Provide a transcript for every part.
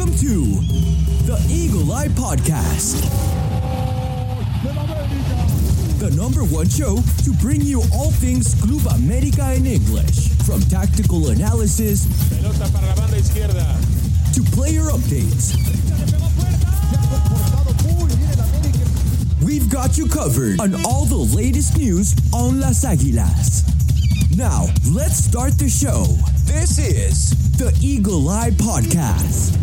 Welcome to the Eagle Eye Podcast, the number one show to bring you all things Club America in English, from tactical analysis Pelota para la banda izquierda. to player updates. We've got you covered on all the latest news on Las Águilas. Now, let's start the show. This is the Eagle Eye Podcast.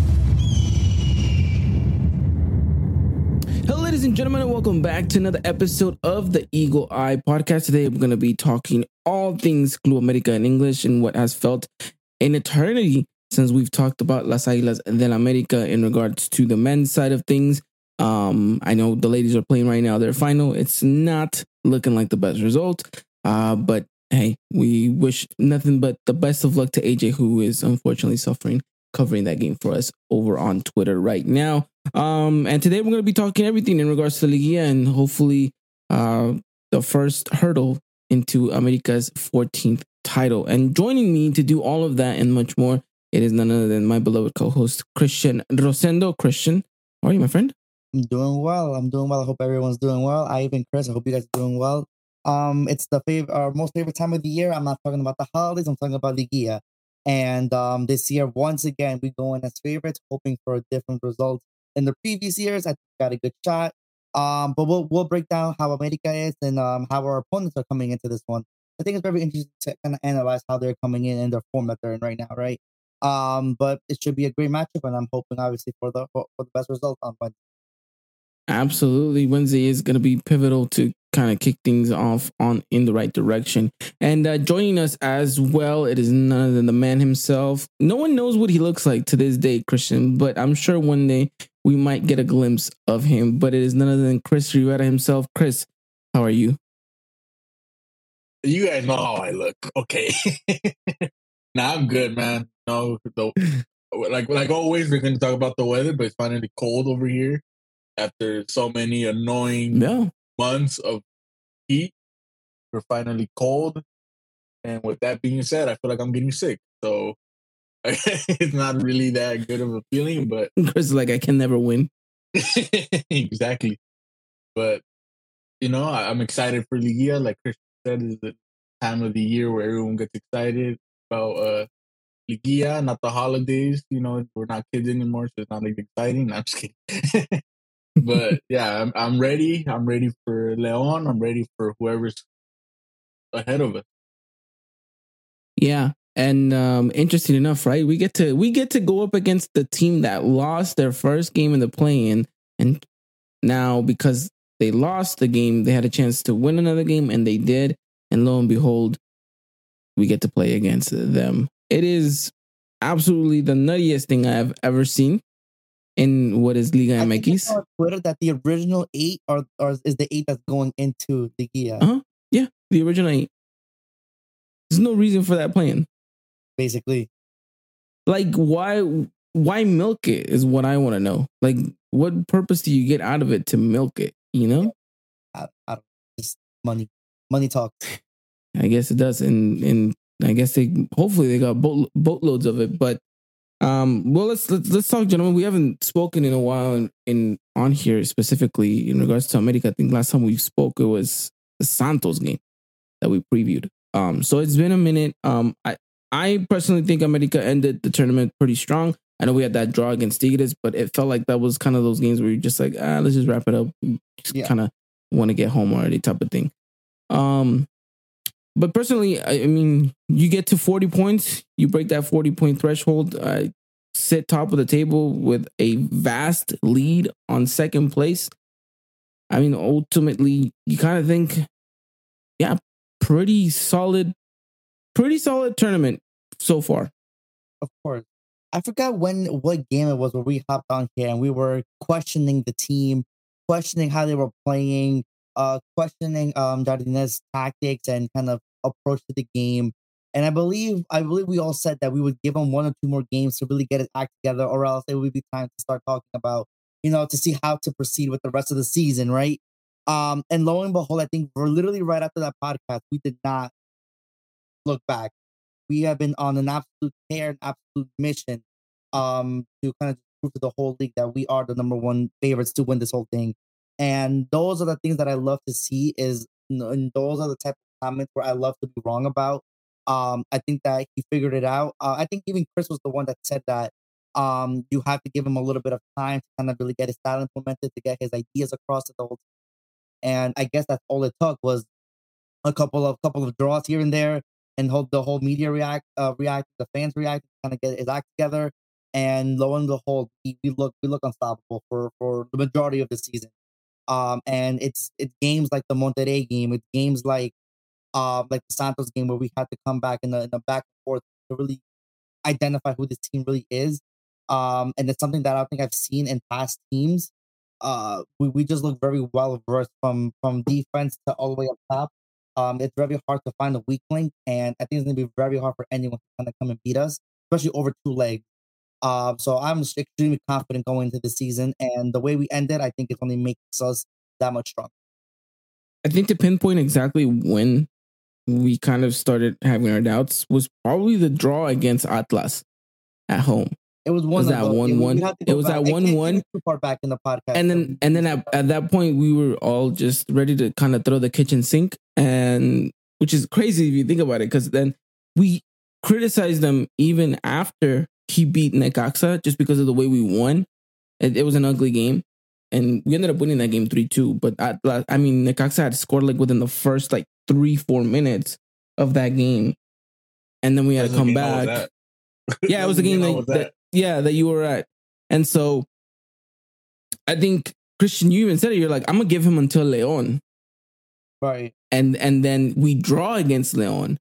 Hello, ladies and gentlemen, and welcome back to another episode of the Eagle Eye Podcast. Today, we're going to be talking all things Club America in English and what has felt an eternity since we've talked about Las Águilas del América in regards to the men's side of things. I know the ladies are playing right now their final. It's not looking like the best result, but hey, we wish nothing but the best of luck to AJ, who is unfortunately suffering, covering that game for us over on Twitter right now. And today we're going to be talking everything in regards to Liguilla and hopefully the first hurdle into America's 14th title. And joining me to do all of that and much more, it is none other than my beloved co-host, Christian Rosendo. Christian, how are you, my friend? I'm doing well. I hope everyone's doing well. Ivan, Chris, I hope you guys are doing well. It's the most favorite time of the year. I'm not talking about the holidays. I'm talking about Liguilla. And this year, once again, we go in as favorites, hoping for a different result. In the previous years, I think we got a good shot. But we'll break down how America is and how our opponents are coming into this one. I think it's very interesting to kind of analyze how they're coming in and their form that they're in right now, right? But it should be a great matchup, and I'm hoping obviously for the best result on Wednesday. Absolutely. Wednesday is going to be pivotal to kind of kick things off in the right direction. And joining us as well, it is none other than the man himself. No one knows what he looks like to this day, Christian, but I'm sure one day we might get a glimpse of him. But it is none other than Chris Rivera himself. Chris, how are you? You guys know how I look, okay? Nah, I'm good, man. No, like always, we're going to talk about the weather, but it's finally cold over here. After so many annoying months of heat, we're finally cold. And with that being said, I feel like I'm getting sick. So it's not really that good of a feeling, but Chris is like, I can never win. Exactly. But, I'm excited for Liguilla. Like Christian said, is the time of the year where everyone gets excited about Liguilla, not the holidays. We're not kids anymore, so it's not like exciting. I'm just kidding. But yeah, I'm ready. I'm ready for Leon. I'm ready for whoever's ahead of us. Yeah, and interesting enough, right? We get to go up against the team that lost their first game in the play-in, and now because they lost the game, they had a chance to win another game, and they did. And lo and behold, we get to play against them. It is absolutely the nuttiest thing I've ever seen. In what is Liga MX? On Twitter that the original 8 or is the 8 that's going into Liguilla. Yeah, the original 8. There's no reason for that plan. Basically. Like, why milk it is what I want to know. Like, what purpose do you get out of it to milk it, I don't, just money talk. I guess it does. And I guess hopefully they got boatloads of it, but well, let's talk, gentlemen. We haven't spoken in a while on here specifically in regards to America. I think last time we spoke, it was the Santos game that we previewed. So it's been a minute. I personally think America ended the tournament pretty strong. I know we had that draw against Tigres, but it felt like that was kind of those games where you're just like, let's just wrap it up. Just kind of want to get home already type of thing. But personally, I mean, you get to 40 points, you break that 40-point threshold, sit top of the table with a vast lead on second place. I mean, ultimately, you kind of think, yeah, pretty solid tournament so far. Of course. I forgot what game it was where we hopped on here and we were questioning the team, questioning how they were playing, questioning Jardinez's tactics and kind of approach to the game. And I believe we all said that we would give him 1 or 2 more games to really get his act together, or else it would be time to start talking about, to see how to proceed with the rest of the season, right? And lo and behold, I think we're literally right after that podcast, we did not look back. We have been on an absolute tear, an absolute mission to kind of prove to the whole league that we are the number one favorites to win this whole thing. And those are the things that I love to see. And those are the type of comments where I love to be wrong about. I think that he figured it out. I think even Chris was the one that said that you have to give him a little bit of time to kind of really get his style implemented, to get his ideas across to the whole team. And I guess that's all it took was a couple of draws here and there, and the whole media react, the fans react, kind of get his act together, and lo and behold, we look unstoppable for the majority of the season. And it's games like the Monterrey game, it's games like the Santos game where we had to come back in the back and forth to really identify who this team really is. And it's something that I don't think I've seen in past teams. We just look very well versed from defense to all the way up top. It's very hard to find a weak link, and I think it's going to be very hard for anyone to kind of come and beat us, especially over two legs. So I'm extremely confident going into the season, and the way we ended, I think it only makes us that much stronger. I think to pinpoint exactly when we kind of started having our doubts was probably the draw against Atlas at home. It was 1-1. It was at 1-1. Too far back in the podcast, and then at that point we were all just ready to kind of throw the kitchen sink, and which is crazy if you think about it, because then we criticized them even after he beat Necaxa just because of the way we won. It was an ugly game, and we ended up winning that game 3-2. But Necaxa had scored like within the first like 3-4 minutes of that game, and then we had to come back. Yeah, it was a game that you were at. And so I think, Christian, you even said it, you're like, I'm gonna give him until Leon. Right. And then we draw against Leon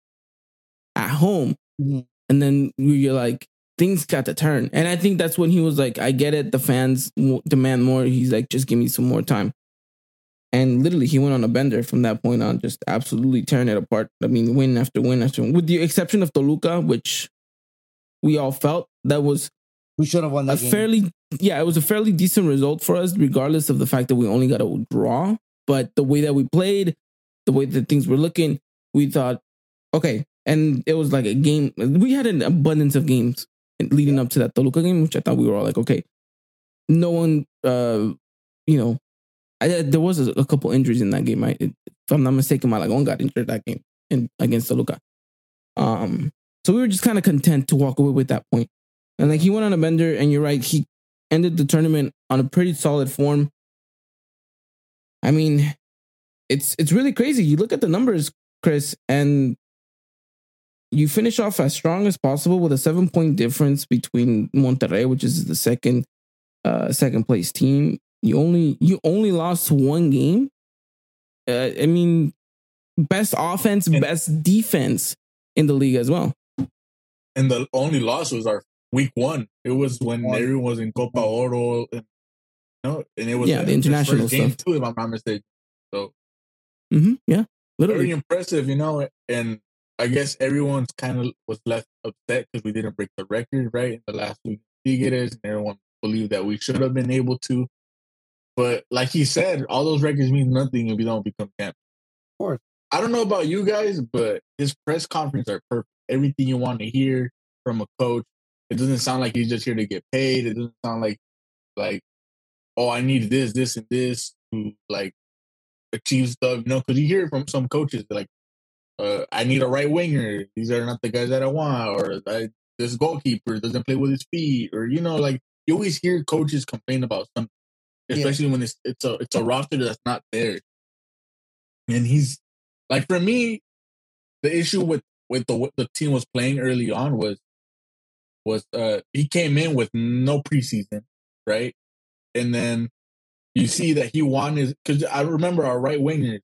at home. Mm-hmm. And then you're like, things got to turn. And I think that's when he was like, I get it, the fans demand more. He's like, just give me some more time. And literally, he went on a bender from that point on, just absolutely tearing it apart. I mean, win after win after win, with the exception of Toluca, which we all felt that was we should have won that game. It was a fairly decent result for us, regardless of the fact that we only got a draw. But the way that we played, the way that things were looking, we thought, okay. And it was like a game. We had an abundance of games leading up to that Toluca game, which I thought we were all like, okay. No one, there was a couple injuries in that game. If I'm not mistaken, Malagon got injured that game against Toluca. So we were just kind of content to walk away with that point. And like, he went on a bender, and you're right, he ended the tournament on a pretty solid form. I mean, it's really crazy. You look at the numbers, Chris, and you finish off as strong as possible with a 7-point difference between Monterrey, which is the second place team. You only lost one game. I mean, best offense, best defense in the league as well. And the only loss was our week 1. It was when everyone was in Copa Oro, and it was the international first game too, if I'm not mistaken. So, literally very impressive, And I guess everyone's kind of was left upset because we didn't break the record right in the last week. Tigres, and everyone believed that we should have been able to. But like he said, all those records mean nothing if you don't become champion. Of course. I don't know about you guys, but his press conferences are perfect. Everything you want to hear from a coach. It doesn't sound like he's just here to get paid. It doesn't sound like, oh, I need this, and this to achieve stuff. Because you hear it from some coaches like, I need a right winger. These are not the guys that I want, or this goalkeeper doesn't play with his feet, or you always hear coaches complain about something, especially when it's a roster that's not there. And he's like, for me, the issue with the team was playing early on was he came in with no preseason, right? And then you see that he wanted, because I remember our right winger,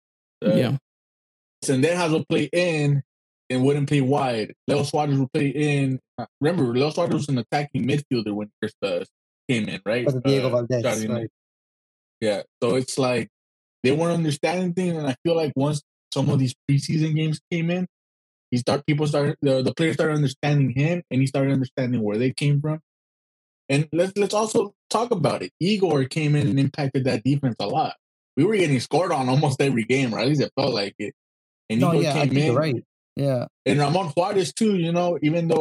Sendejas would play in and wouldn't play wide. Leo Suarez would play in. Remember, Leo Suarez was an attacking midfielder when he first came in, right? Diego Valdez, right? Yeah, so it's like they weren't understanding things, and I feel like once some of these preseason games came in, the players started understanding him, and he started understanding where they came from. And let's also talk about it. Igor came in and impacted that defense a lot. We were getting scored on almost every game, or at least it felt like it. And Igor came in, right? Yeah, and Ramon Juarez too. Even though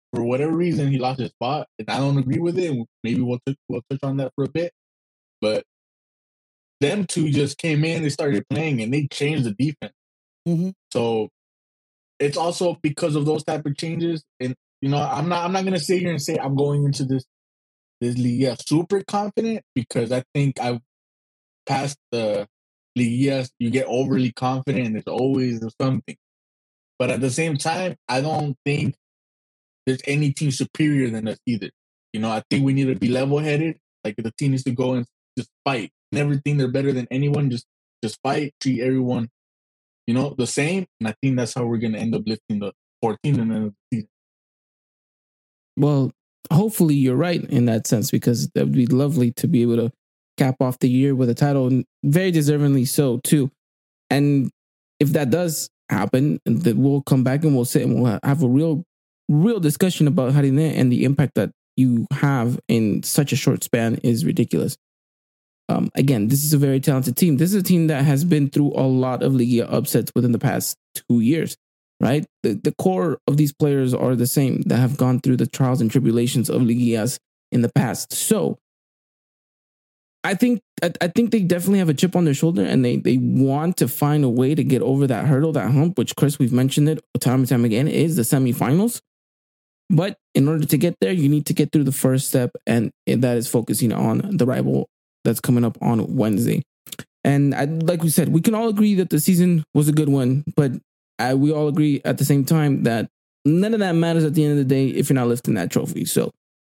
for whatever reason, he lost his spot, and I don't agree with it. Maybe we'll touch on that for a bit. But them two just came in, they started playing, and they changed the defense. Mm-hmm. So it's also because of those type of changes. And I'm not gonna sit here and say I'm going into this Liga super confident, because I think I've passed the Liga. You get overly confident, and there's always something. But at the same time, I don't think there's any team superior than us either. I think we need to be level headed. Like, the team needs to go and just fight. Never think they're better than anyone. Just fight, treat everyone, the same. And I think that's how we're gonna end up lifting the 14 and then the season. Well, hopefully you're right in that sense, because that would be lovely to be able to cap off the year with a title, and very deservingly so too. And if that does happen, then we'll come back and we'll sit and we'll have a real discussion about Harine, and the impact that you have in such a short span is ridiculous. Again, this is a very talented team. This is a team that has been through a lot of Liga upsets within the past 2 years, right? The core of these players are the same, that have gone through the trials and tribulations of Ligas in the past. So I think they definitely have a chip on their shoulder, and they want to find a way to get over that hurdle, that hump, which, Chris, we've mentioned it time and time again, is the semifinals. But in order to get there, you need to get through the first step, and that is focusing on the rival that's coming up on Wednesday. And like we said, we can all agree that the season was a good one, but we all agree at the same time that none of that matters at the end of the day if you're not lifting that trophy. So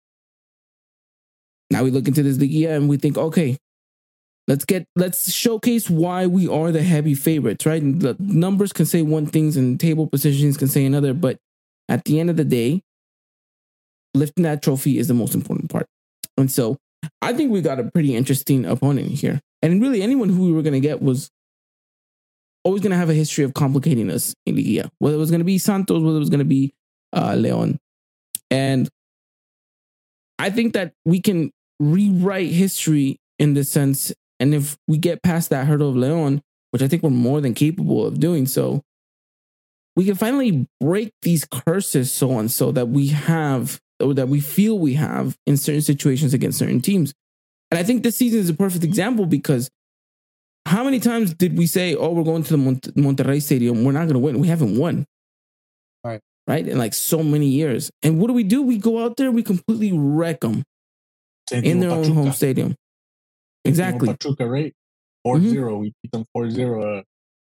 now we look into this Liga and we think, okay, let's showcase why we are the heavy favorites, right? And the numbers can say one thing and table positions can say another, but at the end of the day, lifting that trophy is the most important part. And so I think we got a pretty interesting opponent here. And really, anyone who we were going to get was always going to have a history of complicating us in Liga, whether it was going to be Santos, whether it was going to be Leon. And I think that we can rewrite history in this sense. And if we get past that hurdle of Leon, which I think we're more than capable of doing so, we can finally break these curses, so and so, that we have, or that we feel we have in certain situations against certain teams. And I think this season is a perfect example, because how many times did we say, oh, we're going to the Monterrey Stadium, we're not going to win? We haven't won. Right? In like so many years. And what do? We go out there, we completely wreck them in their own home stadium. Exactly. Pachuca, right? 4-0. We beat them 4-0.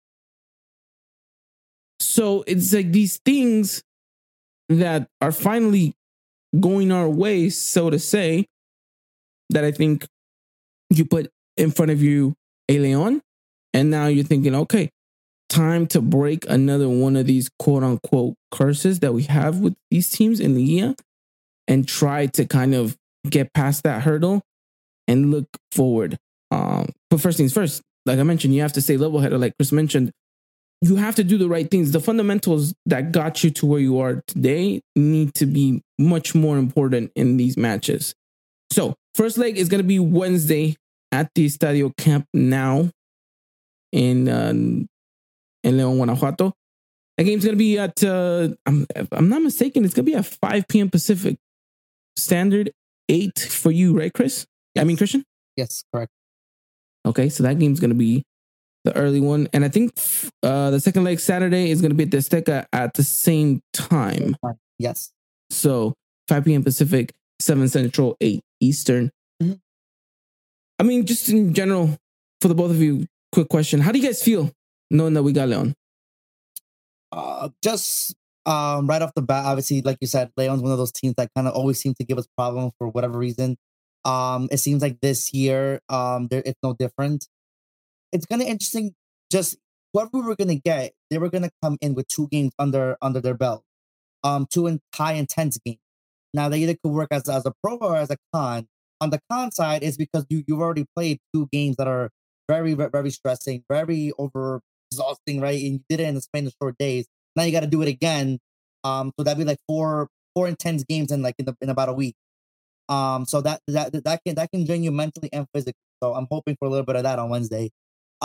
So it's like these things that are finally going our way, so to say, that I think you put in front of you a Leon, and now you're thinking, okay, time to break another one of these quote unquote curses that we have with these teams in the year, and try to kind of get past that hurdle and look forward. But first things first, like I mentioned, you have to stay level headed. Like Chris mentioned, you have to do the right things. The fundamentals that got you to where you are today need to be much more important in these matches. So first leg is going to be Wednesday at the Estadio Camp Nou in León, Guanajuato. That game's going to be at, I'm not mistaken, it's going to be at 5 p.m. Pacific Standard, 8 for you, right, Chris? Yes. I mean, Christian? Yes, correct. Okay, so that game's going to be the early one. And I think the second leg Saturday is going to be at the Azteca at the same time. Yes. So 5 p.m. Pacific, 7 Central, 8 Eastern. Mm-hmm. I mean, just in general, for the both of you, quick question. How do you guys feel knowing that we got Leon? Just right off the bat, obviously, like you said, Leon's one of those teams that kind of always seem to give us problems for whatever reason. It seems like this year, it's no different. It's kind of interesting. Just whoever we were gonna get, they were gonna come in with 2 games under their belt, 2 high intense games. Now they either could work as a pro or as a con. On the con side, is because you've already played 2 games that are very, very stressing, very over exhausting, right? And you did it in the span of short days. Now you got to do it again. So that'd be like 4 intense games in about a week. So that can drain you mentally and physically. So I'm hoping for a little bit of that on Wednesday.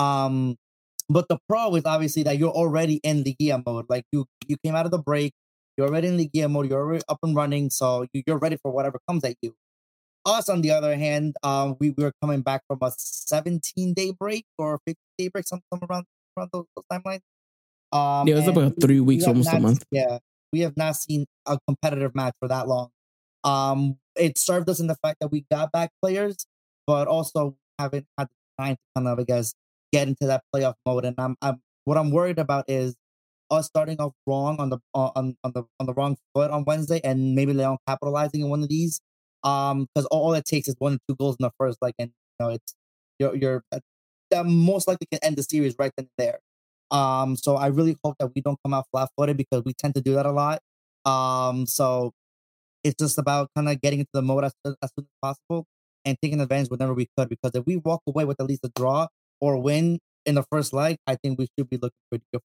But the pro is obviously that you're already in the Liga mode. Like you came out of the break. You're already in Liguilla mode. You're already up and running, so you're ready for whatever comes at you. Us, on the other hand, we were coming back from a 17-day break or 50-day break, something around those timelines. Yeah, it was about 3 weeks, almost a month. Yeah, we have not seen a competitive match for that long. It served us in the fact that we got back players, but also haven't had the time to kind of, I guess, get into that playoff mode. And what I'm worried about is us starting off wrong on the wrong foot on Wednesday, and maybe Leon capitalizing in one of these. Because all it takes is 1 or 2 goals in the first, and it's you're most likely can end the series right then and there. So I really hope that we don't come out flat-footed, because we tend to do that a lot. So it's just about kind of getting into the mode as soon as possible and taking advantage whenever we could. Because if we walk away with at least a draw or win in the first leg, I think we should be looking pretty good.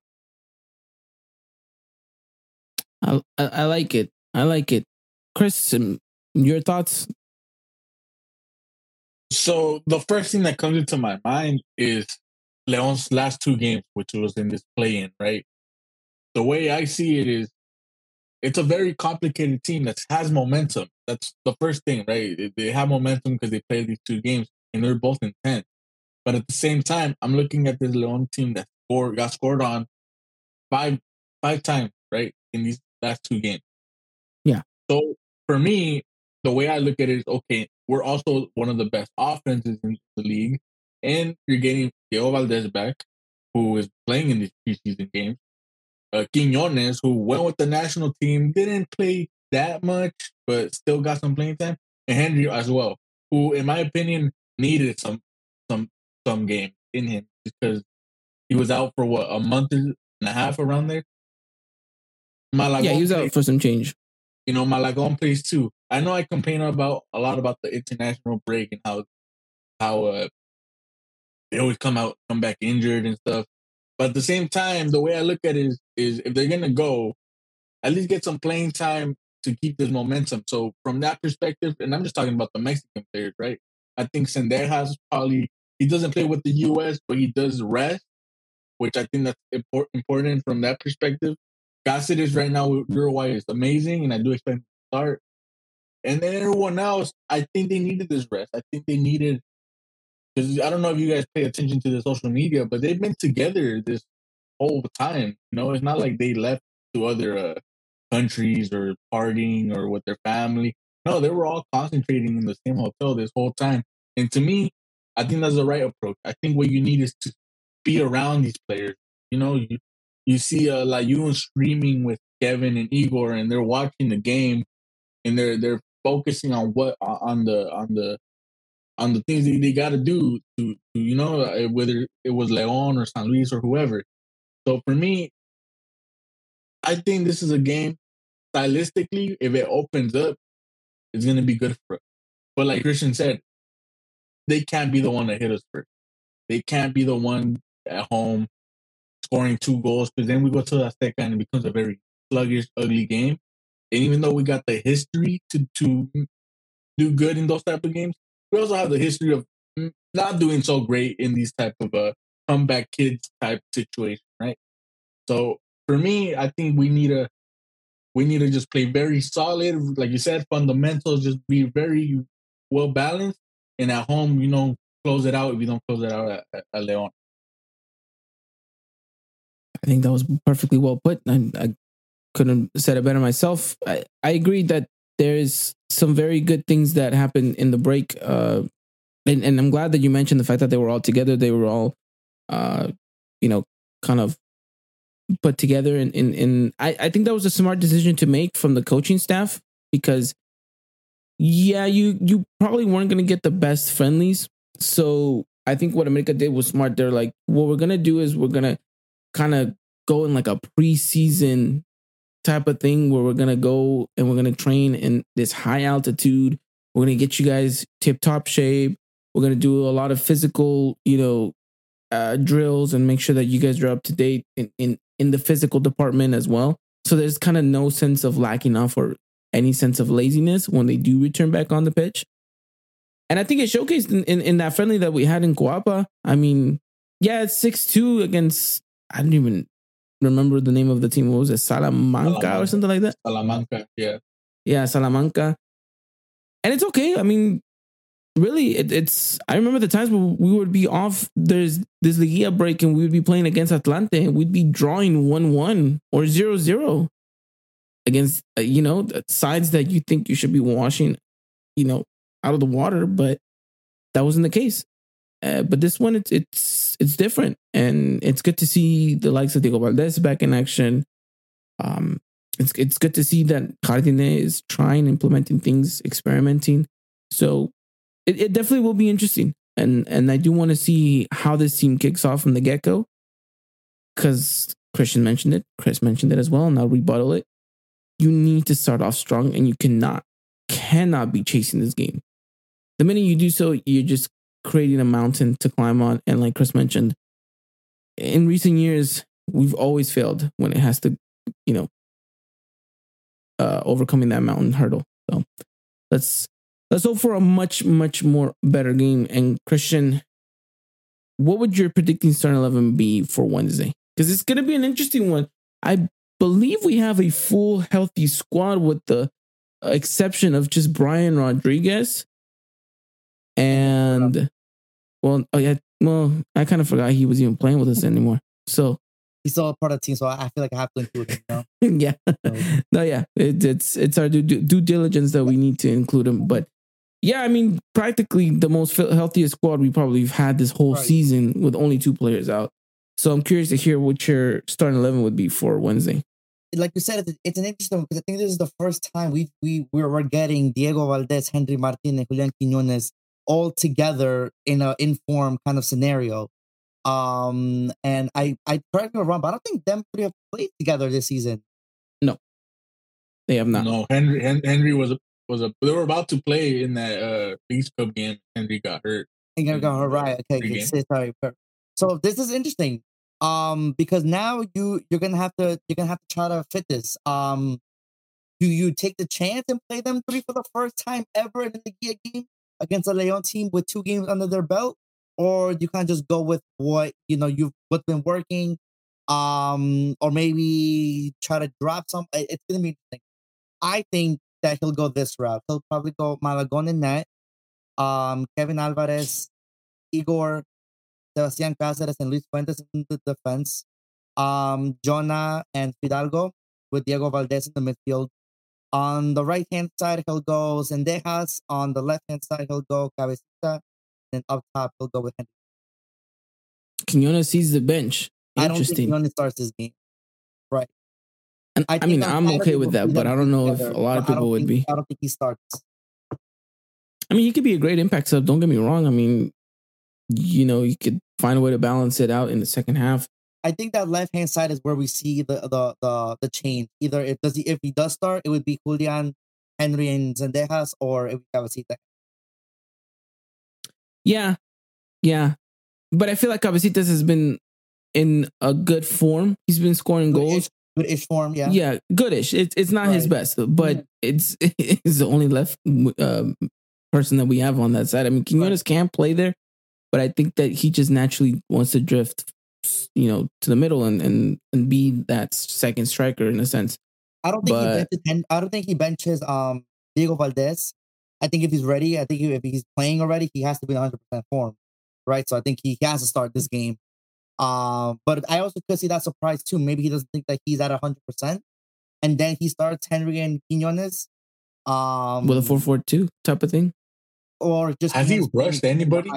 I like it. I like it. Chris, your thoughts? So the first thing that comes into my mind is Leon's last 2 games, which was in this play-in, right? The way I see it is, it's a very complicated team that has momentum. That's the first thing, right? They have momentum because they played these 2 games, and they're both intense. But at the same time, I'm looking at this Leon team that got scored on five times, right, in these last 2 games. Yeah. So for me, the way I look at it is, okay, we're also one of the best offenses in the league, and you're getting Diego Valdez back, who is playing in these preseason games. Quiñones, who went with the national team, didn't play that much, but still got some playing time, and Henry as well, who, in my opinion, needed some game in him, because he was out for a month and a half around there. Yeah, he was out for some change. Malagón plays too. I know I complain a lot about the international break and how they always come back injured and stuff. But at the same time, the way I look at it is if they're gonna go, at least get some playing time to keep this momentum. So from that perspective, and I'm just talking about the Mexican players, right? I think Sendejas he doesn't play with the US, but he does rest, which I think that's important from that perspective. Cáceres right now with Uruguay is amazing, and I do expect him to start. And then everyone else, I think they needed this rest. I think they needed, because I don't know if you guys pay attention to the social media, but they've been together this whole time. It's not like they left to other countries or partying or with their family. No, they were all concentrating in the same hotel this whole time. And to me, I think that's the right approach. I think what you need is to be around these players. You see Layun streaming with Kevin and Igor, and they're watching the game, and they're focusing on the things that they got to do to whether it was Leon or San Luis or whoever. So for me, I think this is a game, stylistically, if it opens up, it's going to be good for us. But like Christian said, they can't be the one that hit us first. They can't be the one at home scoring 2 goals, because then we go to the Azteca and it becomes a very sluggish, ugly game. And even though we got the history to do good in those type of games, we also have the history of not doing so great in these type of comeback kids type situation, right? So for me, I think we need to just play very solid, like you said, fundamentals, just be very well balanced, and at home, close it out if you don't close it out at Leon. I think that was perfectly well put. I couldn't have said it better myself. I agree that there's some very good things that happened in the break. And I'm glad that you mentioned the fact that they were all together. They were all, kind of put together. And I think that was a smart decision to make from the coaching staff, because, yeah, you probably weren't going to get the best friendlies. So I think what America did was smart. They're like, what we're going to do is we're going to kind of go in like a preseason type of thing, where we're going to go and we're going to train in this high altitude. We're going to get you guys tip top shape. We're going to do a lot of physical, drills, and make sure that you guys are up to date in the physical department as well. So there's kind of no sense of lacking off or any sense of laziness when they do return back on the pitch. And I think it showcased in that friendly that we had in Coapa. I mean, yeah, it's 6-2 against, I don't even remember the name of the team. What was it? Salamanca or something like that? Salamanca, yeah. Yeah, Salamanca. And it's okay. I mean, really, it's. I remember the times when we would be off. There's this Liga break, and we would be playing against Atlante, and we'd be drawing 1-1 or 0-0 against sides that you think you should be washing, out of the water, but that wasn't the case. But this one, it's different, and it's good to see the likes of Diego Valdez back in action. It's good to see that Jardine is trying, implementing things, experimenting. So it definitely will be interesting. And I do want to see how this team kicks off from the get-go. Because Chris mentioned it as well, and I'll rebuttal it. You need to start off strong, and you cannot be chasing this game. The minute you do so, you're just creating a mountain to climb on. And like Chris mentioned, in recent years, we've always failed when it has to, overcoming that mountain hurdle. So let's hope for a much, much more better game. And Christian, what would your predicting starting 11 be for Wednesday? Because it's going to be an interesting one. I believe we have a full healthy squad with the exception of just Brian Rodriguez. And I kind of forgot he was even playing with us anymore. So he's still a part of the team, so I feel like I have to include him. Yeah, it's our due diligence that we need to include him. But yeah, I mean, practically the most healthiest squad we probably have had this whole season with only 2 players out. So I'm curious to hear what your starting 11 would be for Wednesday. Like you said, it's an interesting one because I think this is the first time we're getting Diego Valdez, Henry Martin, and Julian Quiñones all together in an informed kind of scenario. And I correct me if I'm wrong, but I don't think them 3 have played together this season. No, they have not. No, Henry was they were about to play in that Leagues Cup game. Henry got hurt. Henry got hurt, right? Okay, sorry. So this is interesting. Because now you're gonna have to try to fit this. Do you take the chance and play them 3 for the first time ever in the Liga game against a Leon team with 2 games under their belt? Or you can't just go with what's been working, or maybe try to drop some. It's gonna be interesting. I think that he'll go this route. He'll probably go Malagón in net, Kevin Alvarez, Igor, Sebastián Cáceres, and Luis Fuentes in the defense, Jonah and Fidalgo with Diego Valdez in the midfield. On the right hand side, he'll go Zendejas. On the left hand side, he'll go Cabecita. And up top, he'll go with Henry. Quiñones sees the bench. I don't think Quiñones starts this game. Right. And I mean, I'm okay with that, but I don't know if a lot of people would be. I don't think he starts. I mean, he could be a great impact sub. Don't get me wrong. I mean, you could find a way to balance it out in the second half. I think that left hand side is where we see the change. Either if he does start, it would be Julian, Henry, and Zendejas, or it would be Cabecita. Yeah. But I feel like Cabecitas has been in a good form. He's been scoring goals. Goodish form, yeah. Yeah, goodish. It's not his best, but it's the only left person that we have on that side. I mean, Quiñones can play there, but I think that he just naturally wants to drift, to the middle and be that second striker in a sense. I don't think he benches Diego Valdez. I think if he's ready, if he's playing already, he has to be in 100% form, right? So I think he has to start this game. But I also could see that surprise too. Maybe he doesn't think that he's at 100%, and then he starts Henry and Quiñones. With a 4-4-2 type of thing, or just has he rushed anybody?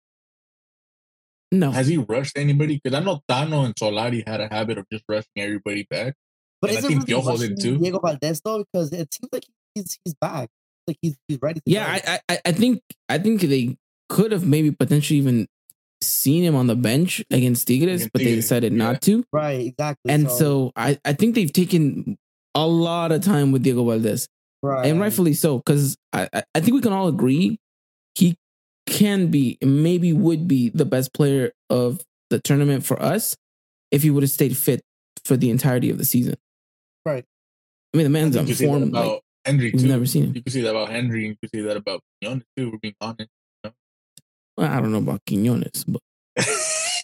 No, has he rushed anybody? Because I know Tano and Solari had a habit of just rushing everybody back. But I think Piojo did too. Diego Valdez though, because it seems like he's back. Like he's ready to go. I think they could have maybe potentially even seen him on the bench against Tigres, but they decided not to. Right, exactly. And so I think they've taken a lot of time with Diego Valdez. Right. And rightfully so, because I think we can all agree he can be, maybe would be the best player of the tournament for us if he would have stayed fit for the entirety of the season. Right. I mean, the man's on form. Like, Henry too. We've never seen him. You can see that about Henry, and you can see that about Quiñones too. We're being honest. Well, I don't know about Quiñones, but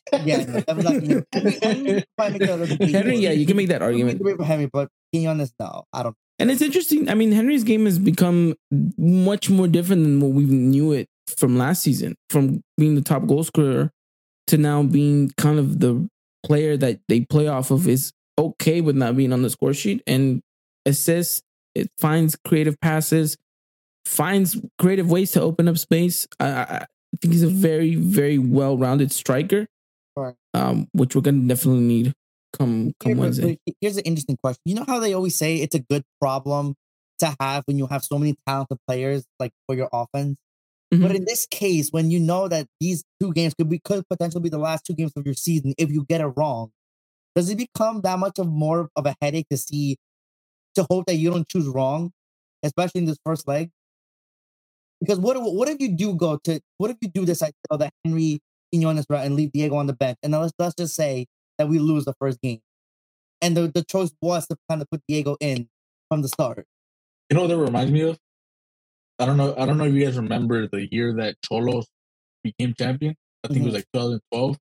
Yeah, no, definitely. Henry probably make the case Henry, for yeah, it. you can make that You can make argument. the way for Henry, but being honest, no, I don't. And it's interesting. I mean, Henry's game has become much more different than what we knew it from last season. From being the top goal scorer to now being kind of the player that they play off of is okay with not being on the score sheet and assists. It finds creative passes, finds creative ways to open up space. I think he's a very, very well-rounded striker, Right. which we're going to definitely need come Wednesday. Here's an interesting question. You know how they always say it's a good problem to have when you have so many talented players like for your offense? Mm-hmm. But in this case, when you know that these two games could potentially be the last two games of your season if you get it wrong, does it become that much of more of a headache to hope that you don't choose wrong, especially in this first leg? Because what if you do decide to go that Henry Quinones route and leave Diego on the bench, and then let's just say that we lose the first game, and the choice was to kind of put Diego in from the start. You know what that reminds me of? I don't know if you guys remember the year that Cholos became champion. I think it was like 2012.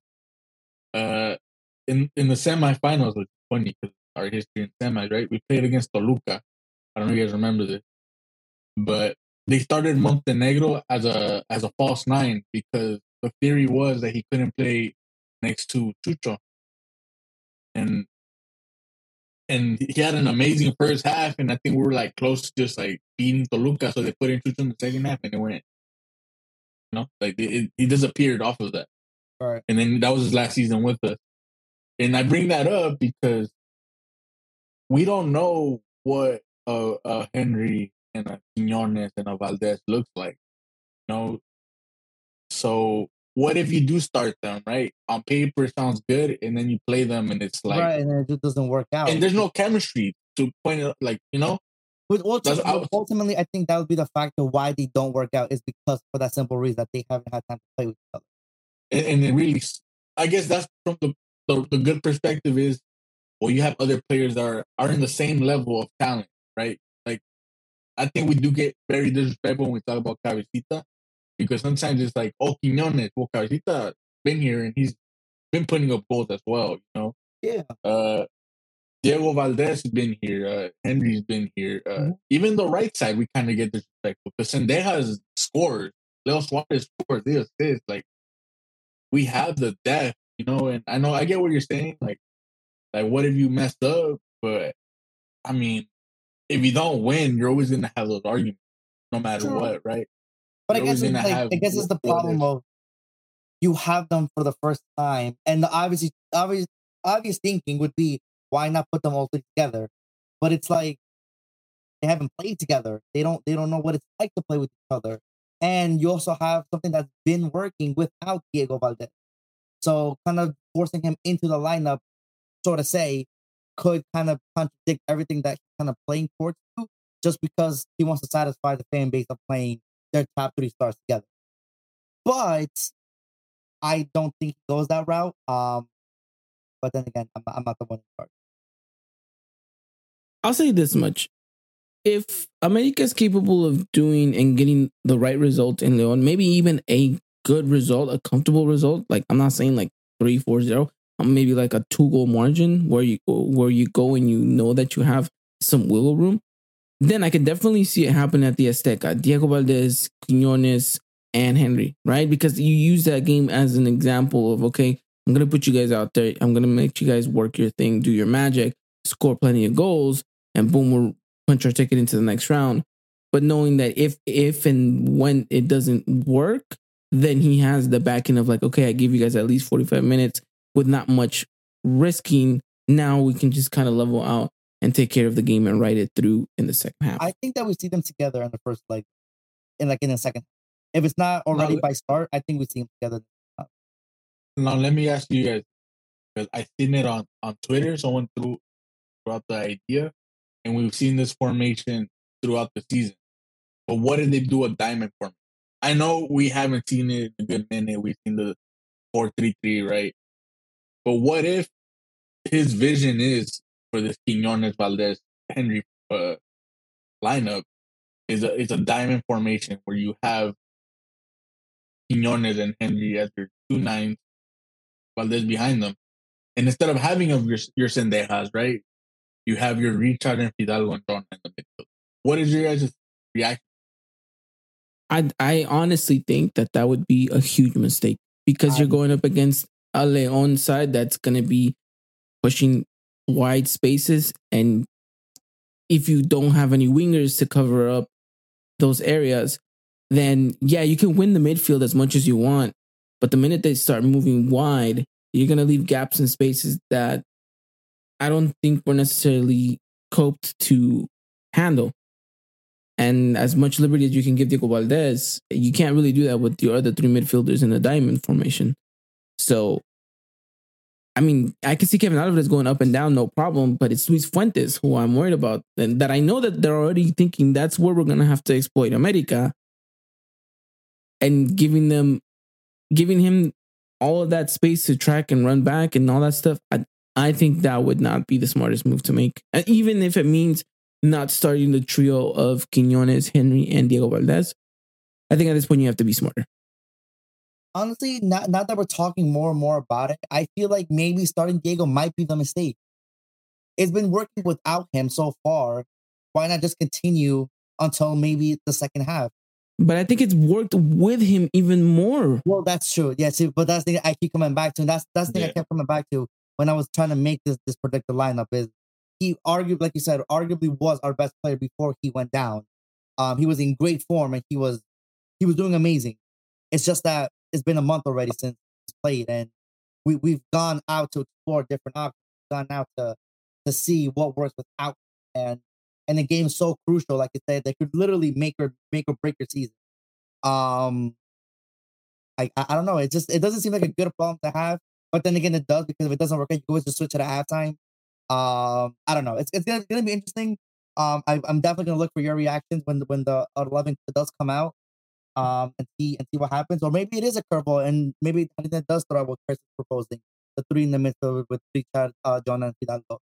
In the semifinals, which is funny because our history in semis, right? We played against Toluca. I don't know if you guys remember this, but they started Montenegro as a false nine because the theory was that he couldn't play next to Chucho, and he had an amazing first half, and I think we were like close to just like beating Toluca, so they put in Chucho in the second half, and it went, like he disappeared off of that, right? And then that was his last season with us. And I bring that up because we don't know what a Henry and a Quinones and a Valdez looks like, So what if you do start them, right? On paper, it sounds good, and then you play them, and it's like, right, and then it just doesn't work out, and there's no chemistry to point it, like, But ultimately, I think that would be the factor why they don't work out is because for that simple reason that they haven't had time to play with each other. And it really, I guess that's from the good perspective is, well, you have other players that are in the same level of talent, right? Like, I think we do get very disrespectful when we talk about Cabecita, because sometimes it's like, oh, Quinones, well, Cabecita been here and he's been putting up goals as well, Yeah. Diego Valdez has been here. Henry's been here. Even the right side, we kind of get disrespectful because Sendejas scores. Leo Suarez scores. They assist. Like, we have the depth, and I get what you're saying. Like what if you messed up? But I mean, if you don't win, you're always gonna have those arguments, no matter what, right? But I guess it's the problem of you have them for the first time, and the obvious thinking would be why not put them all together? But it's like they haven't played together. They don't know what it's like to play with each other. And you also have something that's been working without Diego Valdez. So kind of forcing him into the lineup, so to say, could kind of contradict everything that he's kind of playing towards to, just because he wants to satisfy the fan base of playing their top three stars together. But I don't think he goes that route. But then again, I'm not the one in charge. I'll say this much. If America is capable of doing and getting the right result in Leon, maybe even a good result, a comfortable result, like I'm not saying like 3-4-0, maybe like a 2-goal margin where you go and you know that you have some wiggle room, then I can definitely see it happen at the Azteca. Diego Valdez, Quinones, and Henry, right? Because you use that game as an example of, okay, I'm going to put you guys out there. I'm going to make you guys work your thing, do your magic, score plenty of goals, and boom, we'll punch our ticket into the next round. But knowing that if and when it doesn't work, then he has the backing of like, okay, I give you guys at least 45 minutes with not much risking. Now we can just kind of level out and take care of the game and ride it through in the second half. I think that we see them together in the first leg, in the second. If it's not already by start, I think we see them together. Now let me ask you guys, because I've seen it on Twitter. Someone threw out the idea, and we've seen this formation throughout the season. But what did they do a diamond formation? I know we haven't seen it in a good minute. We've seen the 4-3-3, right? But what if his vision is for this Quinones, Valdez, Henry lineup is a diamond formation where you have Quinones and Henry as your 2 nines, Valdez behind them. And instead of having your Sendejas, right, you have your Richard and Fidalgo and John in the midfield. What is your guys' reaction? I honestly think that would be a huge mistake because you're going up against a Leon side that's going to be pushing wide spaces. And if you don't have any wingers to cover up those areas, then yeah, you can win the midfield as much as you want. But the minute they start moving wide, you're going to leave gaps and spaces that I don't think we're necessarily coped to handle. And as much liberty as you can give Diego Valdez, you can't really do that with your other three midfielders in the diamond formation. So, I mean, I can see Kevin Alvarez going up and down, no problem, but it's Luis Fuentes who I'm worried about. And that I know that they're already thinking that's where we're going to have to exploit America. And giving him all of that space to track and run back and all that stuff, I think that would not be the smartest move to make. And even if it means not starting the trio of Quiñones, Henry, and Diego Valdez, I think at this point you have to be smarter. Honestly, not that we're talking more and more about it, I feel like maybe starting Diego might be the mistake. It's been working without him so far. Why not just continue until maybe the second half? But I think it's worked with him even more. Well, that's true. Yeah, see, but that's the thing I keep coming back to. And that's the thing I kept coming back to when I was trying to make this predicted lineup is he arguably, like you said, arguably was our best player before he went down. He was in great form and he was doing amazing. It's just that it's been a month already since he's played, and we've gone out to explore different options, gone out to see what works without, and the game's so crucial. Like I said, they could literally make or break your season. I don't know. It doesn't seem like a good problem to have, but then again, it does, because if it doesn't work, you can always just switch it at halftime. I don't know. It's gonna be interesting. I'm definitely gonna look for your reactions when the 11 does come out. And see what happens, or maybe it is a curveball, and maybe that does throw out what Chris is proposing, the three in the midfield with Richard, John, and Fidalgo.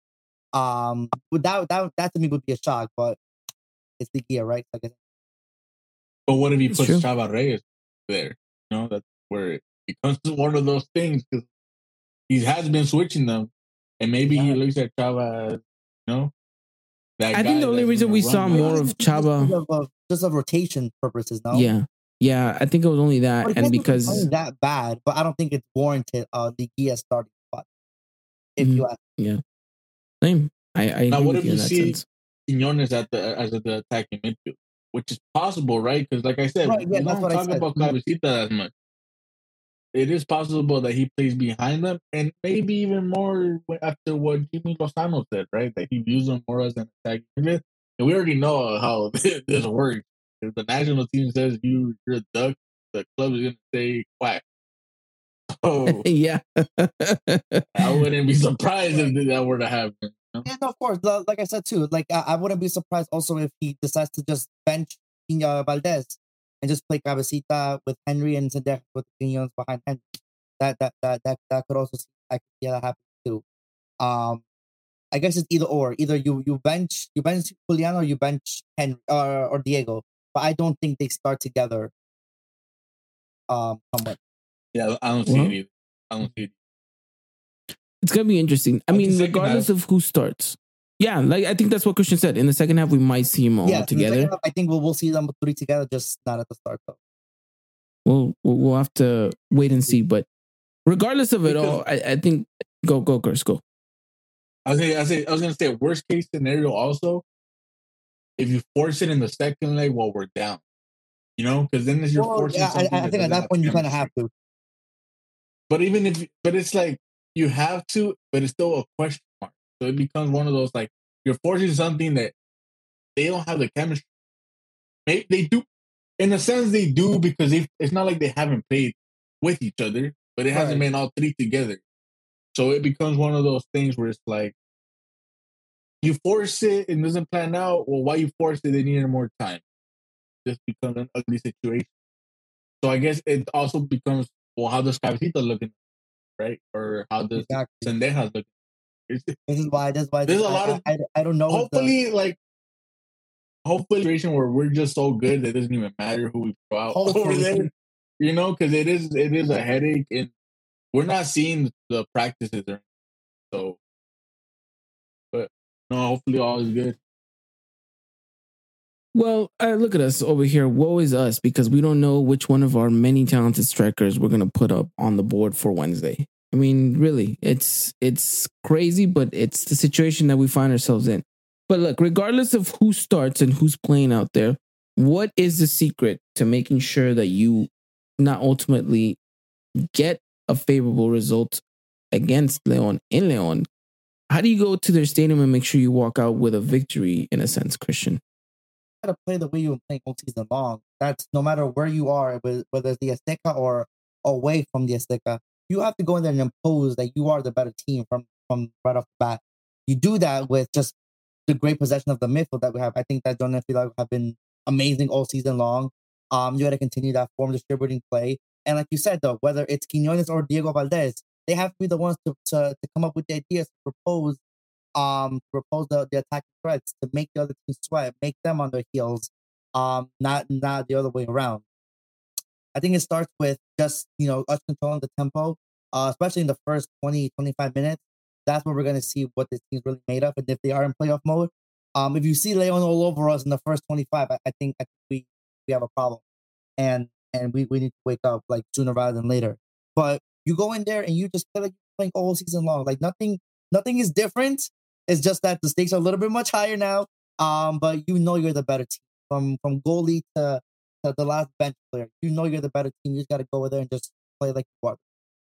That to me would be a shock, but it's the gear, right? I guess. But what if he puts Chava Reyes there? You know, that's where it becomes one of those things, because he has been switching them, and maybe he looks at Chava, you know. I think the only reason we saw more of Chava just of rotation purposes, no? Yeah, I think it was only that, well, and because it's that bad, but I don't think it's warranted. The Gia starting spot, if you ask. Yeah, same. I now, agree what with if you you see Quiñones as the attacking midfield, which is possible, right? Because, like I said, we don't talk about Cabecita as much. It is possible that he plays behind them, and maybe even more after what Jimmy Lozano said, right? That he views them more as an attacking midfield. And we already know how this works. If the national team says you're a duck, the club is going to say quack. So, yeah. I wouldn't be surprised if that were to happen. You know? Yeah, no, of course. Like I said too, like I wouldn't be surprised also if he decides to just bench Valdez and just play Cabecita with Henry and Sendejas with Quiñones behind Henry. That could also that happen too. I guess it's either or. Either you bench Julian, or you bench Henry or Diego. But I don't think they start together. Somewhat. Yeah, I don't see it either. I don't see it. It's gonna be interesting. I mean, regardless of who starts. Yeah, like I think that's what Christian said. In the second half, we might see them all together. I think we'll see them three together, just not at the start though. We'll have to wait and see. But regardless of it all, I think go Chris, go. I was gonna say worst case scenario also, if you force it in the second leg while we're down, you know, because then you're forcing something. I think at that point you kind of have to. But it's like you have to, but it's still a question mark. So it becomes one of those, like, you're forcing something that they don't have the chemistry. They do, in a sense, they do, because it's not like they haven't played with each other, but it hasn't been all three together. So it becomes one of those things where it's like, you force it and it doesn't plan out. Well, why you force it? They needed more time. This becomes an ugly situation. So I guess it also becomes, well, how does Cabecita looking, right? Or how does Sendejas look? This is why there's a lot of I don't know. Hopefully, hopefully, situation where we're just so good that it doesn't even matter who we throw out over there. You know, because it is a headache, and we're not seeing the practices or so. But no, hopefully all is good. Well, look at us over here. Woe is us because we don't know which one of our many talented strikers we're going to put up on the board for Wednesday. I mean, really, it's crazy, but it's the situation that we find ourselves in. But look, regardless of who starts and who's playing out there, what is the secret to making sure that you not ultimately get a favorable result against Leon in Leon? How do you go to their stadium and make sure you walk out with a victory in a sense, Christian? To play the way you were playing all season long. That's no matter where you are, whether it's the Azteca or away from the Azteca, you have to go in there and impose that you are the better team from right off the bat. You do that with just the great possession of the midfield that we have. I think that John and Fidalgo have been amazing all season long. You got to continue that form distributing play. And like you said, though, whether it's Quinones or Diego Valdez, they have to be the ones to come up with the ideas, to propose the attacking threats, to make the other team sweat, make them on their heels, not the other way around. I think it starts with just, us controlling the tempo, especially in the first 20, 25 minutes. That's where we're going to see what this team's really made of and if they are in playoff mode. If you see Leon all over us in the first 25, I think we have a problem. And we need to wake up like sooner rather than later. But you go in there and you just play like you're playing all season long. Like nothing is different. It's just that the stakes are a little bit much higher now. But you're the better team. From goalie to the last bench player. You're the better team. You just got to go over there and just play like you are.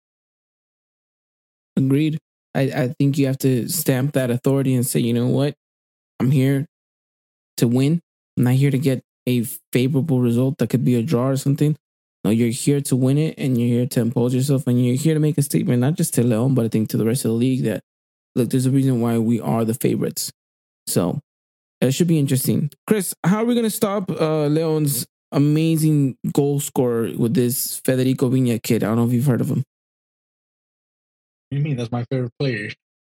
Agreed. I think you have to stamp that authority and say, you know what? I'm here to win. I'm not here to get a favorable result that could be a draw or something. No, you're here to win it and you're here to impose yourself and you're here to make a statement, not just to Leon, but I think to the rest of the league that, look, there's a reason why we are the favorites. So it should be interesting. Chris, how are we going to stop Leon's amazing goal scorer with this Federico Viña kid? I don't know if you've heard of him. What do you mean? That's my favorite player.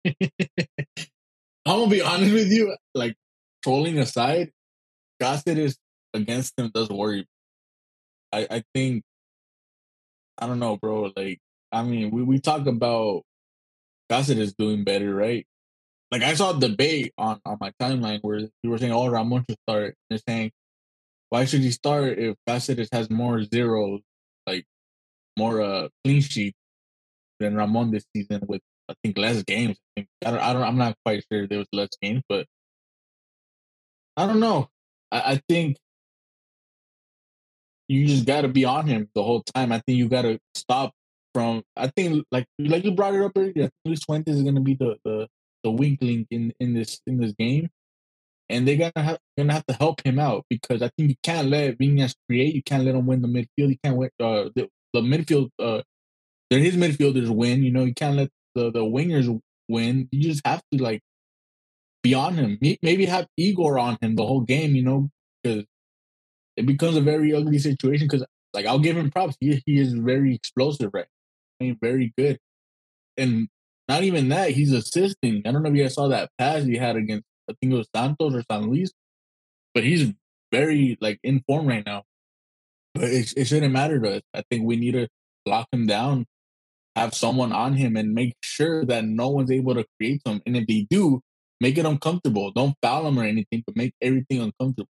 I'm going to be honest with you. Like, trolling aside, Cáceres against him does worry. I think, I don't know, bro. Like, I mean, we talk about Cáceres doing better, right? Like, I saw a debate on my timeline where you were saying, oh, Ramon should start. They're saying, why should he start if Cáceres has more zeros, like more clean sheets than Ramon this season with, I think, less games. I'm not quite sure there was less games, but I don't know. I think you just got to be on him the whole time. I think you got to stop from. I think like you brought it up earlier. I think Luis Fuentes is going to be the weak link in this game, and they're gonna have to help him out because I think you can't let Viñas create. You can't let him win the midfield. You can't win the midfield. They're his midfielders win. You can't let the wingers win. You just have to like be on him. Maybe have Igor on him the whole game. Because it becomes a very ugly situation. Because like I'll give him props. He is very explosive, right? I mean, very good. And not even that, he's assisting. I don't know if you guys saw that pass he had against, I think it was Santos or San Luis, but he's very like in form right now. But it shouldn't matter to us. I think we need to lock him down, have someone on him, and make sure that no one's able to create some. And if they do, make it uncomfortable. Don't foul them or anything, but make everything uncomfortable.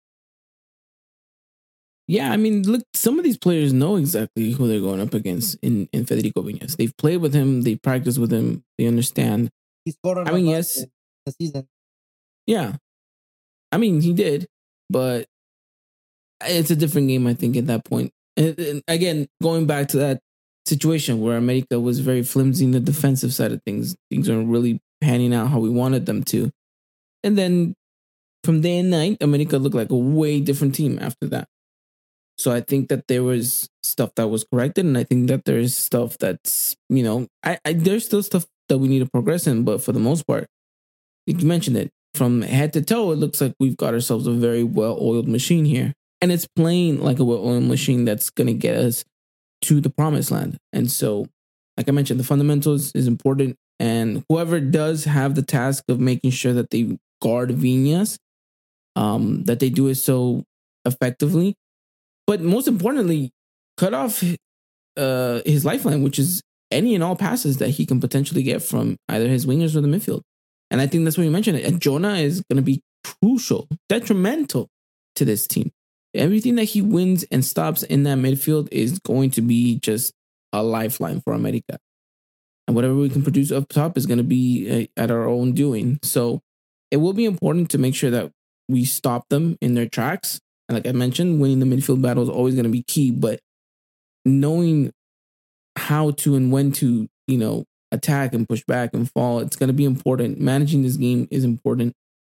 Yeah, I mean, look, some of these players know exactly who they're going up against in Federico Viñas. They've played with him, they practice with him, they understand. He scored on yes, the season. Yeah, I mean, he did, but it's a different game, I think, at that point. And again, going back to that situation where America was very flimsy in the defensive side of things aren't really panning out how we wanted them to. And then from day and night, America looked like a way different team after that. So I think that there was stuff that was corrected, and I think that there's stuff that's, there's still stuff that we need to progress in, but for the most part, you mentioned it, from head to toe, it looks like we've got ourselves a very well-oiled machine here. And it's playing like a well-oiled machine that's going to get us to the promised land. And so, like I mentioned, the fundamentals is important, and whoever does have the task of making sure that they guard Viñas, that they do it so effectively. But most importantly, cut off his lifeline, which is any and all passes that he can potentially get from either his wingers or the midfield. And I think that's what you mentioned. And Jonah is going to be crucial, detrimental to this team. Everything that he wins and stops in that midfield is going to be just a lifeline for America. And whatever we can produce up top is going to be at our own doing. So it will be important to make sure that we stop them in their tracks. And like I mentioned, winning the midfield battle is always going to be key. But knowing how to and when to, attack and push back and fall, it's going to be important. Managing this game is important.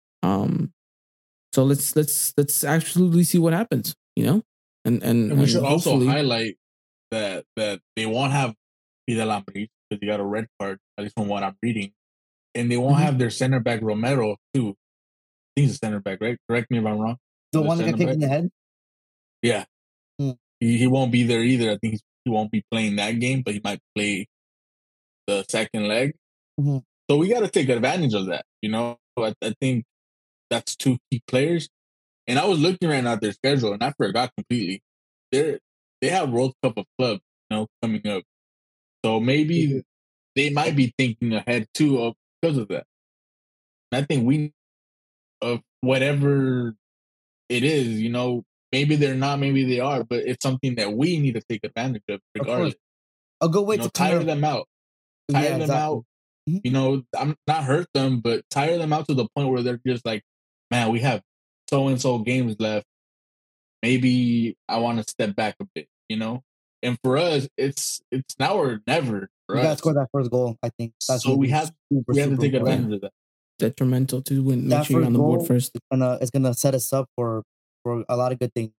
So let's absolutely see what happens, and we should also highlight that they won't have Fidel Ambris because he got a red card, at least from what I'm reading, and they won't have their center back Romero too. I think he's a center back, right? Correct me if I'm wrong. The one that got kicked in the head. Yeah, he won't be there either. I think he won't be playing that game, but he might play the second leg. So we got to take advantage of that. I think that's two key players. And I was looking right now at their schedule, and I forgot completely. They have World Cup of Clubs, coming up. So maybe they might be thinking ahead too because of that. And I think we, of whatever it is, maybe they're not, maybe they are, but it's something that we need to take advantage of regardless. A good way to tire them out. Tire them out. I'm not hurt them, but tire them out to the point where they're just like, man, we have so-and-so games left. Maybe I want to step back a bit, And for us, it's now or never. We got to score that first goal, I think. So we have to take advantage of that. Detrimental to win. Make sure you're on the board first. It's gonna set us up for a lot of good things.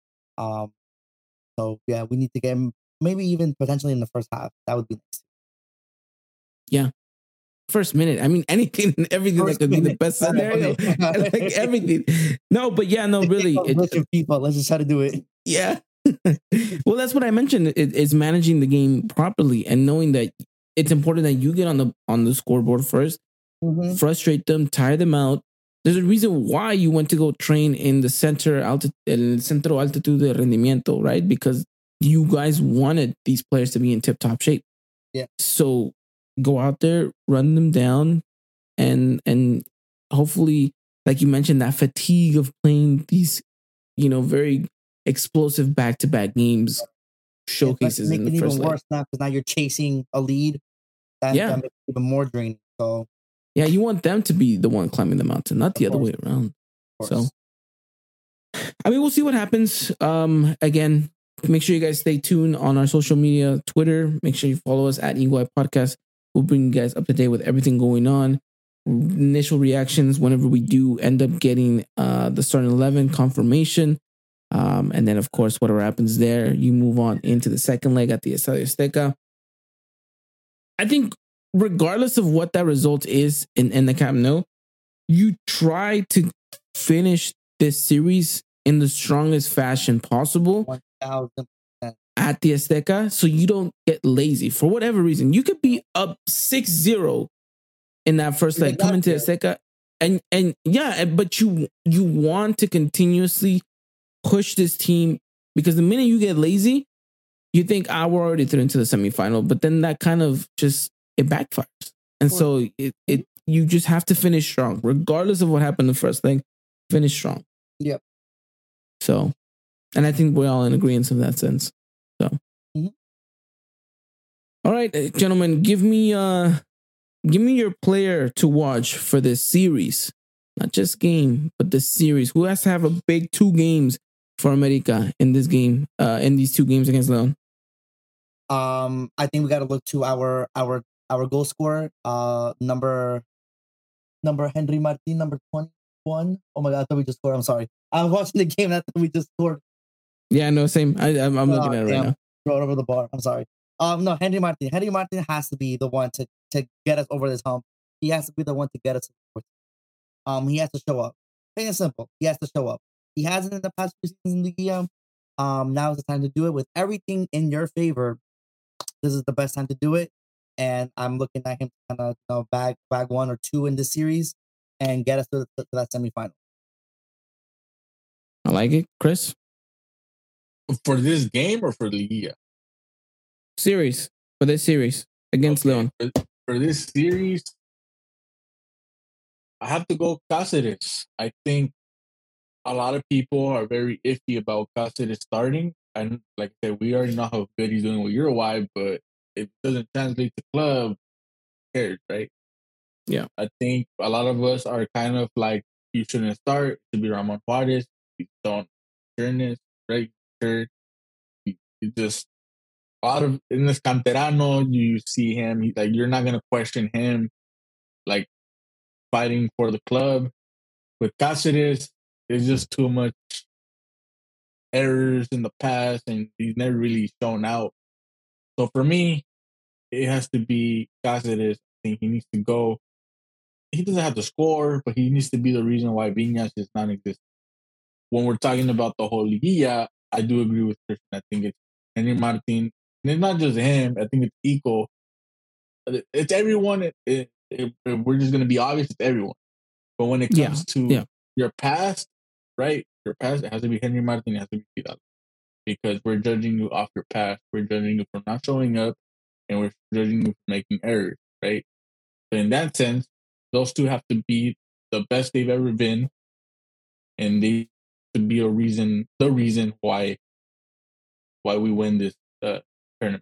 So yeah, we need to get him, maybe even potentially in the first half. That would be nice. Yeah. First minute. I mean, anything and everything that could be the best scenario. Like everything. No, but yeah, no, really. Let's just try to do it. Yeah. Well, that's what I mentioned. It's managing the game properly and knowing that it's important that you get on the scoreboard first, frustrate them, tire them out. There's a reason why you went to go train in the Centro Altitude de Rendimiento, right? Because you guys wanted these players to be in tip-top shape. Yeah. So go out there, run them down, and hopefully, like you mentioned, that fatigue of playing these, very explosive back-to-back games showcases in the first leg. Worse now because now you're chasing a lead. That makes it even more draining. So yeah, you want them to be the one climbing the mountain, not the other way around. So, I mean, we'll see what happens. Again, make sure you guys stay tuned on our social media, Twitter. Make sure you follow us at Eagle Eye Podcast. We'll bring you guys up to date with everything going on. Initial reactions whenever we do end up getting the starting 11 confirmation. And then, of course, whatever happens there, you move on into the second leg at the Estadio Azteca. I think regardless of what that result is in the Camp Nou, you try to finish this series in the strongest fashion possible 1,000% at the Azteca so you don't get lazy. For whatever reason, you could be up 6-0 in that first leg, coming to Azteca, and yeah, but you want to continuously push this team because the minute you get lazy, you think, we're already through into the semifinal, but then that kind of just, it backfires. And so you just have to finish strong, regardless of what happened in the first leg, finish strong. Yep. So, and I think we're all in agreement in that sense. So, All right, gentlemen, give me your player to watch for this series, not just game, but this series. Who has to have a big 2 games for America in this game, in these 2 games against Leon? I think we got to look to our goal scorer, number Henry Martin, number 21. Oh my God, I thought we just scored. I'm sorry. I was watching the game. I thought we just scored. Yeah, no, same. I'm looking at it right now. Throw it over the bar. I'm sorry. No, Henry Martin. Henry Martin has to be the one to get us over this hump. He has to be the one to get us. He has to show up. Plain and simple. He has to show up. He hasn't in the past 2 seasons in the Liga. Now is the time to do it with everything in your favor. This is the best time to do it, and I'm looking at him to kind of bag 1 or 2 in this series and get us to that semifinal. I like it, Chris. For this game or for the Liga? Series. for this series against Leon. For this series, I have to go Cáceres. I think a lot of people are very iffy about Cáceres starting. And like I said, we already know how good he's doing with Uruguay, but it doesn't translate to club. Who cares, right? Yeah. I think a lot of us are kind of like, you shouldn't start. It should be Ramon Juarez. You don't turn this, right? You just, a lot of, in this Canterano, you see him, like, you're not going to question him, like, fighting for the club. With Cáceres, there's just too much errors in the past, and he's never really shown out. So for me, it has to be Cáceres. I think he needs to go. He doesn't have to score, but he needs to be the reason why Viñas is non-existent. When we're talking about the whole Liguilla, I do agree with Christian. I think it's Henry Martin. And it's not just him. I think it's Eco. It's everyone. We're just going to be obvious. It's everyone. But when it comes to your past, right? Your past, it has to be Henry Martin. It has to be Vidal. Because we're judging you off your past. We're judging you for not showing up. And we're judging you for making errors, right? So in that sense, those two have to be the best they've ever been. And they to be the reason why we win this tournament.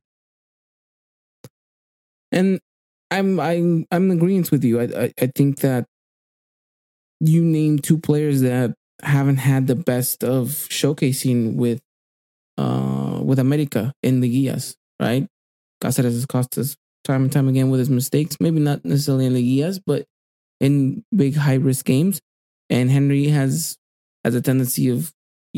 And I'm in agreement with you. I think that you named two players that haven't had the best of showcasing with America in the Liguillas, right? Cáceres has cost us time and time again with his mistakes. Maybe not necessarily in Liguillas, but in big high risk games. And Henry has a tendency of,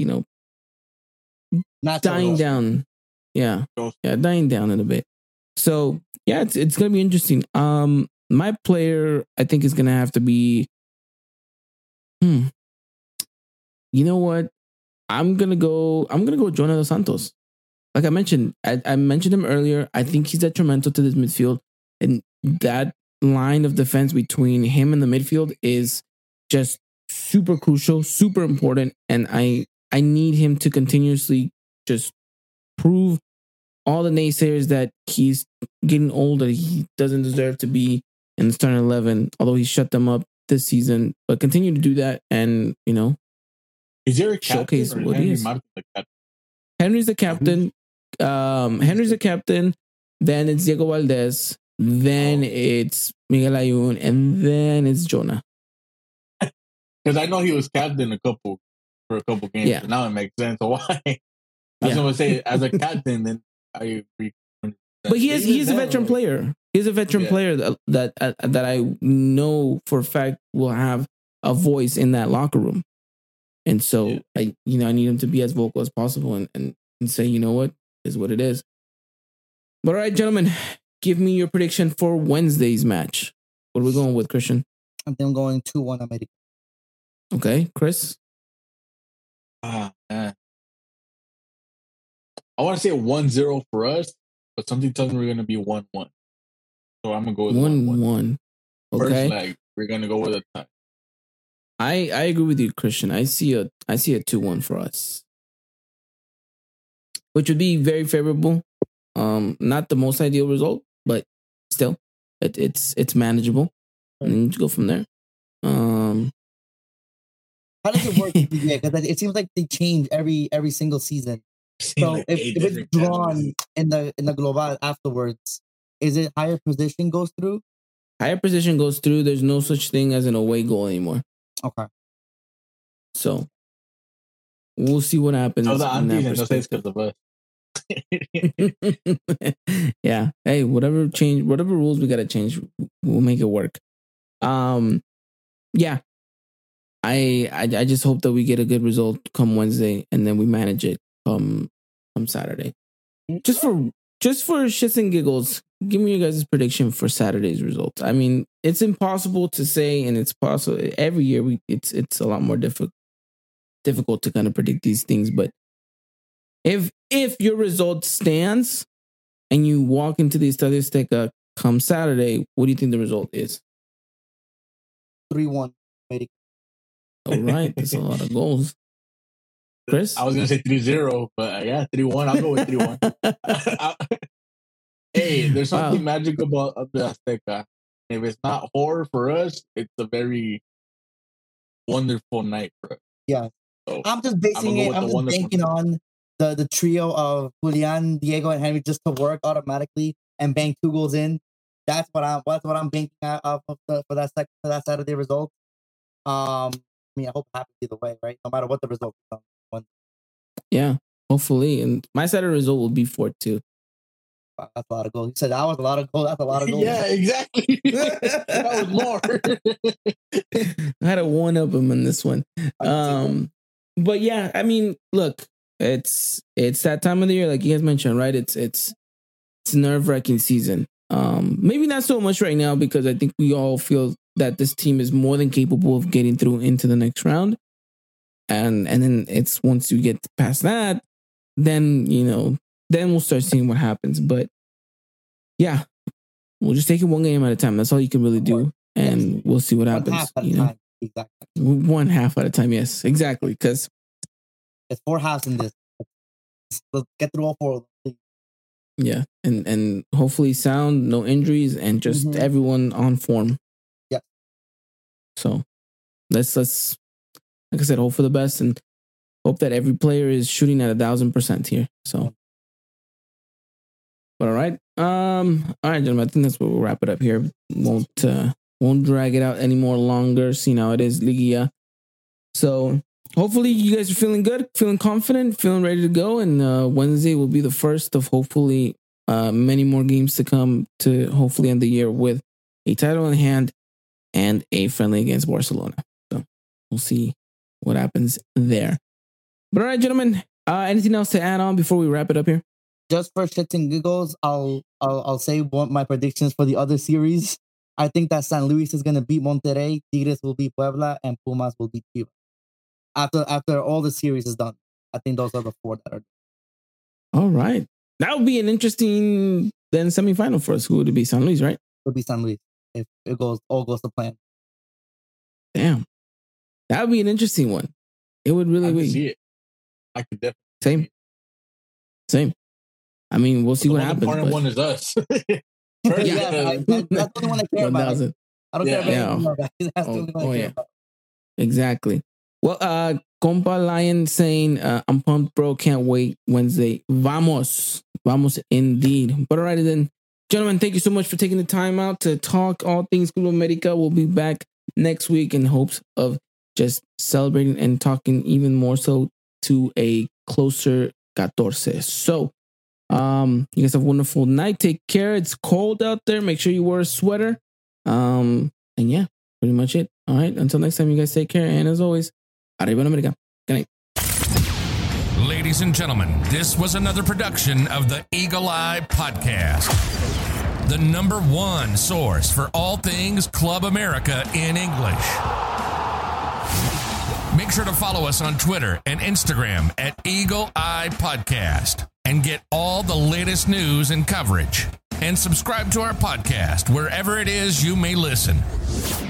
not dying down. Yeah, dying down in a bit. So yeah, it's gonna be interesting. My player, I think, is gonna have to be. You know what? I'm gonna go Jonah Dos Santos. Like I mentioned, I mentioned him earlier. I think he's detrimental to this midfield, and that line of defense between him and the midfield is just super crucial, super important, and I need him to continuously just prove all the naysayers that he's getting older. He doesn't deserve to be in the starting 11, although he shut them up this season. But continue to do that, and is there a showcase captain, what he is. Henry's the captain. Henry's the captain. Then it's Diego Valdez. Then it's Miguel Ayun, and then it's Jonah. Because I know he was captain for a couple games. Yeah. Now it makes sense why. I was going to say, as a captain, then I agree. But he's a veteran player. He's a veteran player that I know for a fact will have a voice in that locker room. And so I need him to be as vocal as possible and say, you know what, is what it is. But all right, gentlemen, give me your prediction for Wednesday's match. What are we going with, Christian? I think I'm going 2-1 America. Okay, Chris? Man. I want to say 1-0 for us, but something tells me we're going to be 1-1. So I'm going to go with 1-1. Okay. First leg, we're going to go with a tie. I agree with you, Christian. I see a 2-1 for us, which would be very favorable. Not the most ideal result, but still, it's manageable. And then you go from there. How does it work? Because it seems like they change every single season. So like if it's drawn in the global afterwards, is it higher position goes through? Higher position goes through. There's no such thing as an away goal anymore. Okay. So we'll see what happens. So the aunties and the yeah. Hey, whatever rules we gotta change, we'll make it work. Yeah. I just hope that we get a good result come Wednesday, and then we manage it come Saturday. Just for shits and giggles, give me your guys' prediction for Saturday's results. I mean, it's impossible to say, and it's possible every year. It's a lot more difficult to kind of predict these things. But if your result stands and you walk into the Estadio Azteca come Saturday, what do you think the result is? 3-1. All right, that's a lot of goals. Chris? I was going to say 3-0, but 3-1. I'll go with 3-1. Hey, there's something magical about the Azteca. If it's not horror for us, it's a very wonderful night for us. Yeah. So I'm just basing it. I'm just banking on the trio of Julian, Diego, and Henry just to work automatically and bang 2 goals in. That's what I'm banking for that Saturday result. I mean, I hope it happens either way, right? No matter what the result is. Yeah, hopefully. And my Saturday result will be 4-2. Wow, that's a lot of goals. You said that was a lot of goals. That's a lot of goals. Yeah, exactly. That was more. I had to one up him in this one. But yeah, I mean, look, it's that time of the year, like you guys mentioned, right? It's nerve-wracking season. Maybe not so much right now because I think we all feel that this team is more than capable of getting through into the next round. And then it's once you get past that, then we'll start seeing what happens. But yeah, we'll just take it one game at a time. That's all you can really do, and we'll see what happens. Exactly. 1 half at a time. Yes, exactly. Because it's 4 halves in this. Let's get through all 4 of them. Yeah, and hopefully sound, no injuries, and just everyone on form. Yeah. So let's like I said, hope for the best and hope that every player is shooting at 1,000% here. So, but all right, gentlemen, I think that's where we'll wrap it up here. Won't drag it out any more longer. See, now it is Liguilla. So hopefully you guys are feeling good, feeling confident, feeling ready to go. And Wednesday will be the first of hopefully many more games to come to hopefully end the year with a title in hand and a friendly against Barcelona. So we'll see what happens there. But all right, gentlemen, anything else to add on before we wrap it up here? Just for shits and giggles, I'll say what my predictions for the other series. I think that San Luis is going to beat Monterrey, Tigres will beat Puebla, and Pumas will beat Chivas. After all the series is done, I think those are the 4 that are. All right, that would be an interesting then semifinal for us. Who would it be? San Luis, right? It would be San Luis if it all goes to plan. Damn, that would be an interesting one. It would really be. See it. I could definitely. Same. I mean, we'll see what happens. The important one is us. That's the only one I care about. I don't care about anything else. Exactly. Well, Compa Lion saying, I'm pumped, bro. Can't wait. Wednesday. Vamos indeed. But all right, then, gentlemen, thank you so much for taking the time out to talk all things Club America. We'll be back next week in hopes of just celebrating and talking even more so to a closer 14. So, you guys have a wonderful night. Take care. It's cold out there. Make sure you wear a sweater. And yeah, pretty much it. All right. Until next time, you guys take care. And as always, Arriba America. Good night. Ladies and gentlemen, this was another production of the Eagle Eye Podcast, the #1 source for all things Club America in English. Make sure to follow us on Twitter and Instagram at Eagle Eye Podcast and get all the latest news and coverage. And subscribe to our podcast wherever it is you may listen.